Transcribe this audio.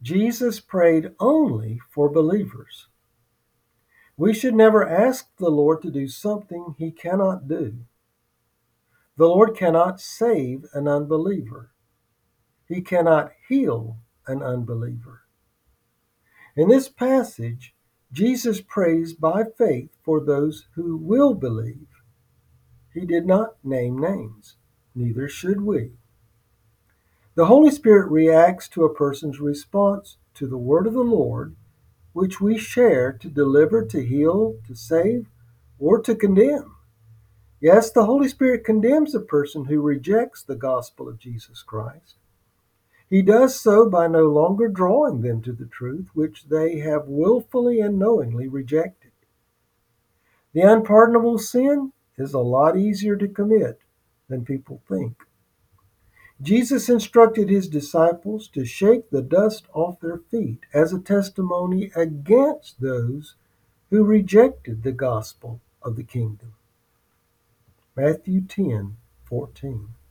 Jesus prayed only for believers. We should never ask the Lord to do something he cannot do. The Lord cannot save an unbeliever. He cannot heal an unbeliever. In this passage, Jesus prays by faith for those who will believe. He did not name names. Neither should we. The Holy Spirit reacts to a person's response to the word of the Lord, which we share to deliver, to heal, to save, or to condemn. Yes, the Holy Spirit condemns a person who rejects the gospel of Jesus Christ. He does so by no longer drawing them to the truth which they have willfully and knowingly rejected. The unpardonable sin is a lot easier to commit than people think. Jesus instructed his disciples to shake the dust off their feet as a testimony against those who rejected the gospel of the kingdom. Matthew 10:14.